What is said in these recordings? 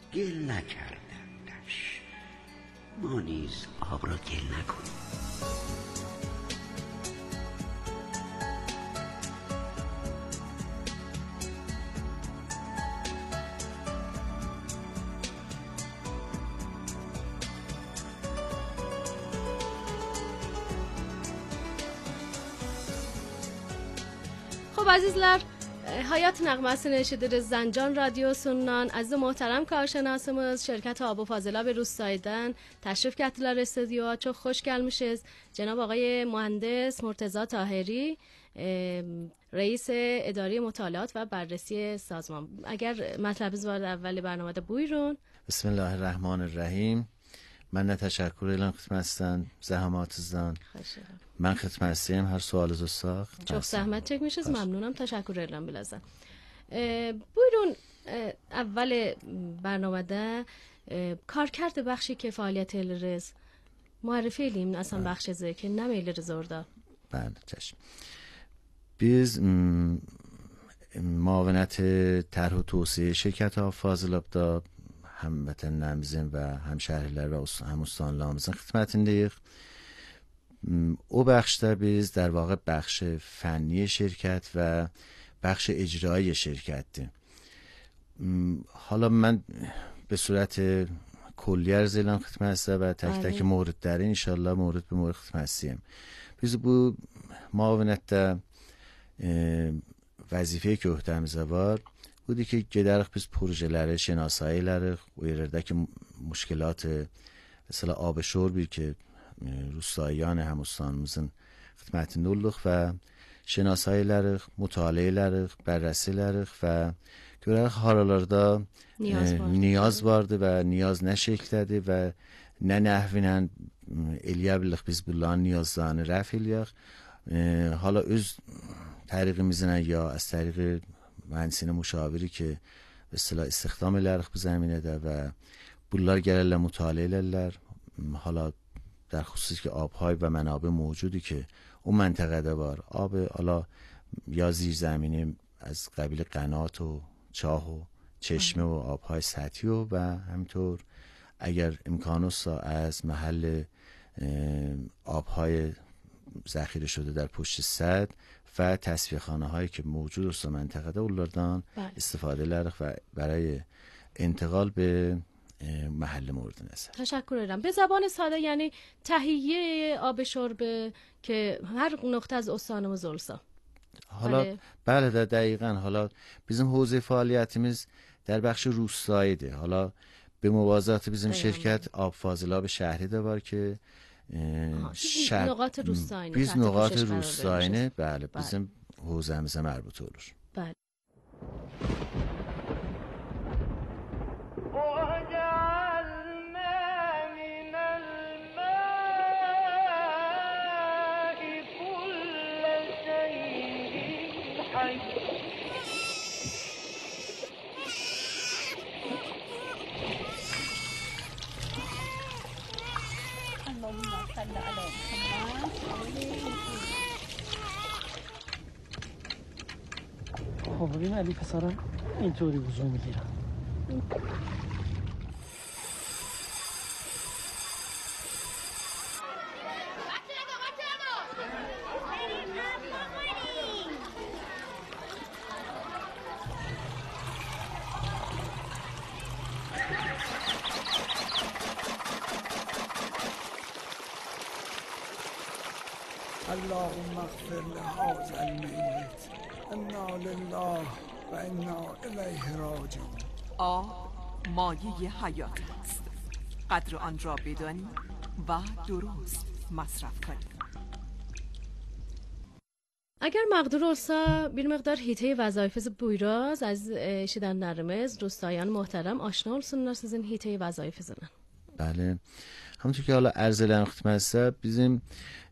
گل نکردندش، ما نیز آب را گل نکنیم. خب عزیزler, Hayat Nağması eşidir Zancan Radyosu'ndan aziz muhterem کارشناسımız şirket آب و فاضلاب روستاییدن تشریف کردیlar استودیو. çok خوش gelmişiz. جناب آقای مهندس مرتضی طاهری, رئیس اداره مطالعات و بررسی سازمان. اگر مطلبiniz vardı evveli برنامede buyurun. بسم الله الرحمن الرحیم. من تشکر edirəm xidmətinizdən, zəhmatinizdən. من xidmətçiyəm, hər sualınızı sağ. Çox zəhmət çəkmişiz, məmnunam, təşəkkür edirəm biləcəm. Buyurun, əvvəl برنامه‌də کارکرد بخشی که فعالیت edirsiniz. معرفی edin اصلا بخشیزه که نمیلیriz orada. بله چشم. biz معاونت طرح و توسعه şirkət آب فاضلابda həmvətənlərimizin və həmşəhərlər və həmüstanlarımızın xidmətindəyik. O bəxşdə biz در واقع بخش فنی شرکت و بخش اجرایی شرکتdir. حالا من به صورت کلی عرض edirəm xidmətinizə və tək-tək موردləri inşallah mورد به مورد xidmətçiyəm. Biz bu müavinətdə vəzifəyə ki öhdəmizə var بودی که گدرخ biz projeləri şinasایی elərik. O yerlərdəki müşkilat mesela آب şorbi ki روستاییان هموستانımızın xidmətində olduq və şinasایی elərik, mütaliə elərik, bərrəsi elərik və görərək haralarda niyaz vardı və niyaz nə şəklədir və nə nəhvinə eləyə bilirik biz bunların niyazlarını rəf eləyək. Hala öz təriqimizlə ya az təriqi mühəndisinin müşaviri ki mesela istihdam elərik bu zəminədə və bunlar gəlirlər mütaliə elərlər. Hala در خصوصی که آبهای و منابع موجودی که اون منطقه ده var آب حالا یا زیرزمینی از قبیل قنات و چاه و چشمه و آبهای سطحی و همینطور اگر امکان است از محل آبهای ذخیره شده در پشت سد و تصفیه خانه هایی که موجود است منطقه ده اونlardan استفاده لرخ و برای انتقال به محل مورد نظر. تشکر ederim. به زبان ساده یعنی تهیه آب شرب که هر نقطه از استانımız olsa. حالا بله دقیقاً. حالا bizim حوزه فعالیتimiz در بخش روستاییه. حالا به موازات bizim şirket آب فاضلاب شهری ده var که نقاط روستایینه. biz نقاط روستایینه بله bizim حوزه‌مizə مربوط olur. بله. خب ببین علی پسرم اینطوری وضو میگیرم. اللهم اغفر لهذا المیت انا لله و انا الیه راجعون. آب مایه حیات است. قدر آن را بدانی و درست مصرف کنی. Eğer mağdur olsa bir miqdar hite vəzifəsi buyuruz. Aziz eşidənlərimiz, روستاییان محترم آشنا olsunlar sizin hite vəzifəsinə. بله. همونطور که حالا عرض edirəm xidmətinizə bizim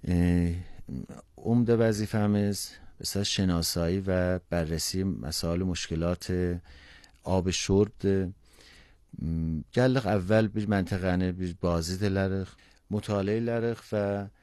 عمده وظیفه‌miz مثلا شناسایی و بررسی مسائل مشکلات آب شرب gəldik əvvəl bir məntəqəni bir bazı edilərik, mütaliə edilərik və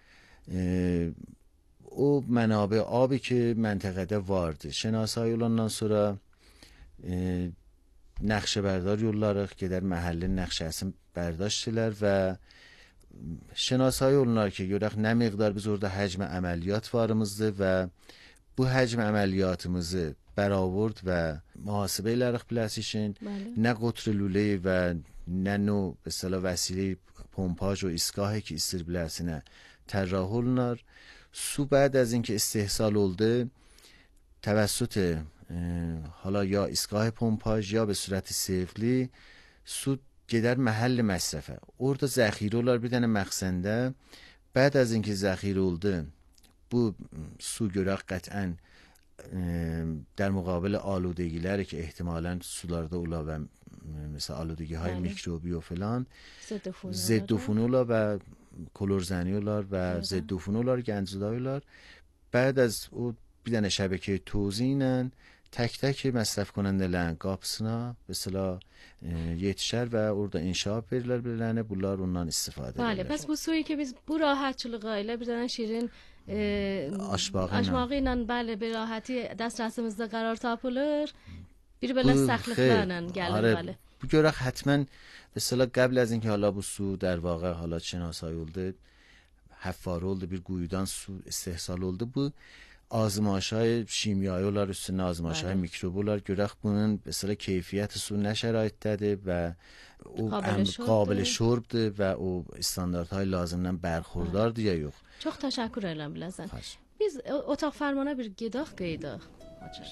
o mənabə abi ki məntəqədə vardı şناسایی olandan sonra Nakşe berdar yollarıq, gedər məhəllin nəqşəsini bərdاشtilər və şناسایی olunlar ki, görək nə miqdar biz orada həcm əməliyyat varımızdır və bu həcm əməliyyatımızı برآورد و محاسبه elərik پلاس için نه قطر لوله و نه نوع به اصطلاح وسیله پمپاژ و ایستگاهی که استر بلاسینه طراح olunlar. سو بعد از اینکه استحصال oldu توسط حالا یا ایستگاه پمپاژ یا به صورت سیفلی su gedər məhəlli məsrəfə. Orada zəxirə olar bir dənə məxzəndə. Bəd az اینکه zəxirə oldu bu su görək qətən در مقابل آلودگی‌لری که احتمالاً sularda ola və مثلا آلودگی‌های میکروبی و فلان ضد عفونی olar و کلورزنی olar و ضد عفونی olar گندزدایی olar. بعد از o bir dənə şəbəkə توزیع ilə tək məsrəf کنندələrin qapısına mesela yetişər və orada inşaat verirlər bilərinə, bunlar ondan istifadə edirlər. Bəli, pəs bu suyu ki biz bu rahatçılığa ilə bir dənə şirin aşmağı ilə bəli bir rahatı dəstrasımızda qərar tapılır. Bir belə səxtliklərlə gəlir bəli. Bu görək həttəmən mesela قبل از اینکه حالا bu su در واقع حالا شناسایی oldu حفاره oldu bir quyudan su istehsal oldu bu آزمایش‌های شیمیایی olar üstüne آزمایش‌های میکروبی olar görək bunun mesela keyfiyyəti su nə şəraitdədir və o قابل şurbdur və o standartهای lazımdan bərxurdardır ya yox. Çox təşəkkür edirəm Biləzən. Biz otaq fərmana bir gedək qeydaq. Açır.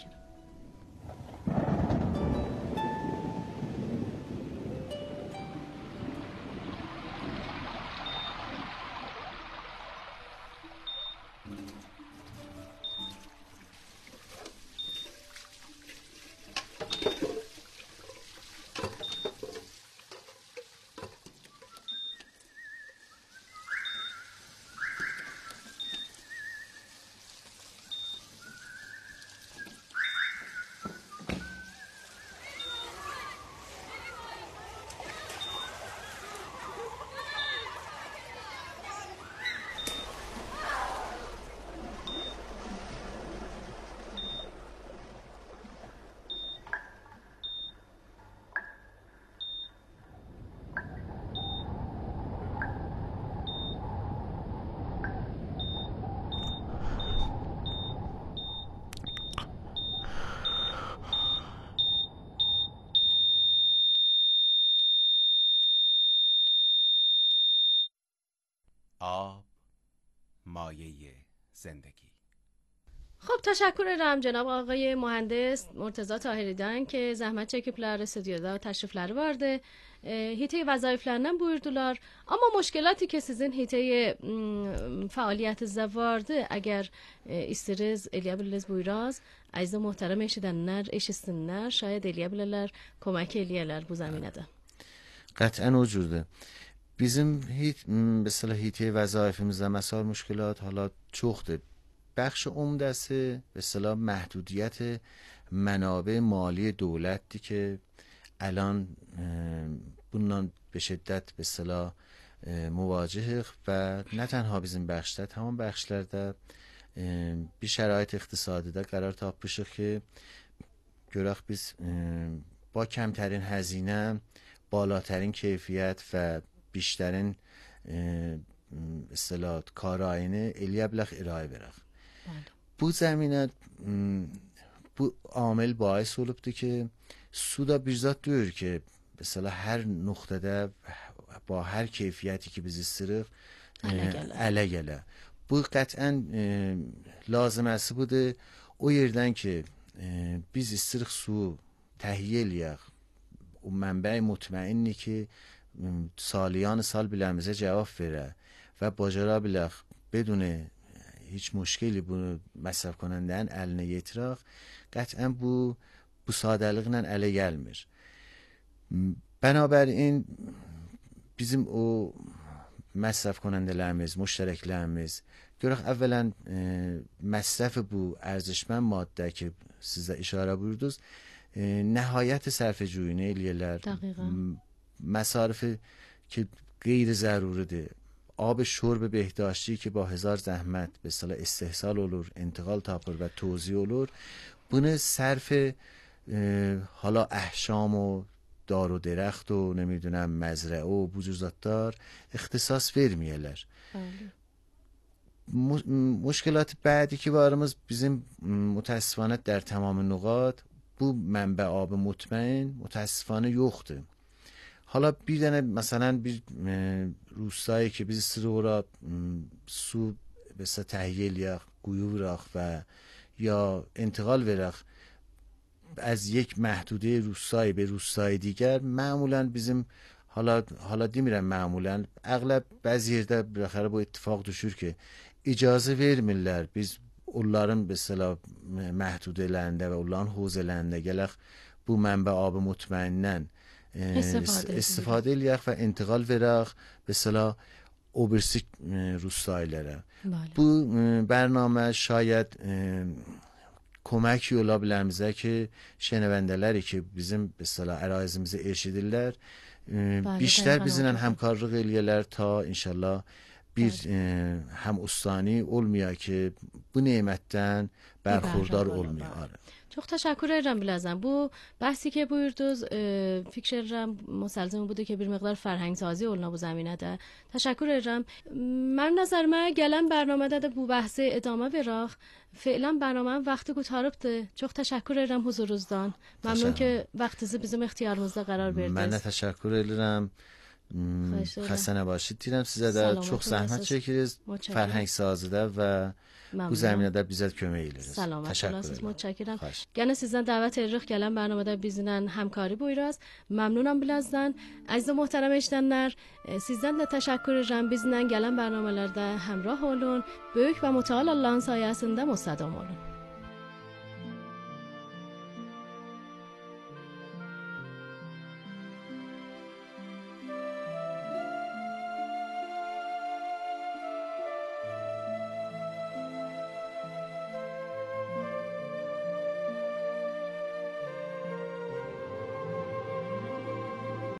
آب مایه زندگی. خب تشکر ederim جناب آقای مهندس مرتضی طاهری'den ki zahmet çekipler stüdyoda təşrifləri vardı. Hite vəzifələrindən buyurdular. Amma müşkilatı ki sizin hite fəaliyyətinizdə vardı. Əgər istiriz eləyə bilirsiniz buyuruz. Əziz möhtərəm eşidənlər eşitsinlər, şayad eləyə bilərlər, kömək eləyərlər bu zəminədə. قطعاً o cürdə. Bizim مثلا هیته وظایفimizdə məsəl müşkilat hala çoxdur. بخش عمده‌سه به اصطلاح محدودیت منابع مالی دولتی که الان bundan به شدت به اصطلاح مواجهıq və nə tənha bizim bəxşdə, tamam bəxşlərdə bir şərait iqtisadidə qərar tapmışıq ki, görək biz با کمترین هزینه بالاترین کیفیت و بیشترین اصطلاح کارآینه الیه بلخ ارائه برق. Bu zəminə bu amil باعث olubdur ki suda bir zat deyir ki mesela hər nöqtədə با hər keyfiyyəti ki biz istəyirik ələ gələ. Bu qətlən laziməsi budur o yerdən ki biz istəyirik su təhiyyə eləyək o mənbə mutmainni ki سالیان سال biləmizə cavab verə və bacara bilək بدون هیچ مشکلی bunu مصرف کنندənin əlinə yetirək qətlən bu sadəliklə ələ gəlmir. Bənabərin bizim o مصرف کنندələrimiz, müştərəklərimiz görək əvvələn مصرف bu ارزشمند ماده ki sizə işarə buyurdunuz nəhayət sərfəjüyünü eləyirlər. مصارف که غیر ضروریه آب شرب بهداشتی که با هزار زحمت به اصطلاح استحصال olur, انتقال tapır və توزیع olur. Bunu sərf hala احشام و دار و درخت و nemiddunam مزرعه و bu cür zatlar ixtisas verməyələr. مشکلات بعدی که varımız bizim متاسفانه در تمام نقاط bu mənbə آب مطمئن متاسفانه yoxdur. حالا bir dənə مثلا bir روستایی که biz istəyirik ora su mesela تهیه eləyək, quyu vuraq və یا انتقال verək از یک محدوده روستایی به روستای دیگر معمولا bizim حالا demirəm معمولا əğləb bəzi yerdə بالاخره bu اتفاق düşür ki icazə vermirlər biz onların mesela محدودələrində və onların hozələrində gələk bu mənbə abı mutmainən istifadə eləyək və intiqal verək mesela o birisi روستایlara. Bu برنامه şayad köməki ola bilər bizə ki şənəvəndələri ki bizim mesela ərazimizə erişidirlər بیشتر bizimlə həmkarlıq eləyirlər ta inşallah bir həm ustani olmuyor ki bu nemətdən برخوردار olmuyor. Çox təşəkkür edirəm Bilazan. Bu bəhsi ki buyurdunuz fikir edirəm müsəlzim budur ki bir miqdar fərhəngsazi oluna bu zəminədə. Təşəkkür edirəm. Mənim nəzərimə gələn bərnamədə də bu bəhsi idamə verək. Fعلا برنامه وقتی قطاربده. Çox təşəkkür edirəm huzurunuzdan. Məmnun ki vaxtınızı bizim ixtiyarımızda qərar verdiniz. Mən də təşəkkür edirəm. Xəstə nəbashid deyirəm sizə də. Çox zəhmət çəkirsiniz fərhəngsazidə və bu zəminədə bizə kömək edirsiniz. Təşəkkür edirəm. Mütşəkkirəm. Gənə sizdən dəvət edirik gələn bərnamədə bizlə həmkarı buyuruz. Məmnunam Bilazdan. Əziz möhtərəm eşidənlər, sizdən də təşəkkür edirəm. Bizlə gələn bərnamələrdə həmrah olun. Böyük və mütəal Allahın sayəsində müstədam olun.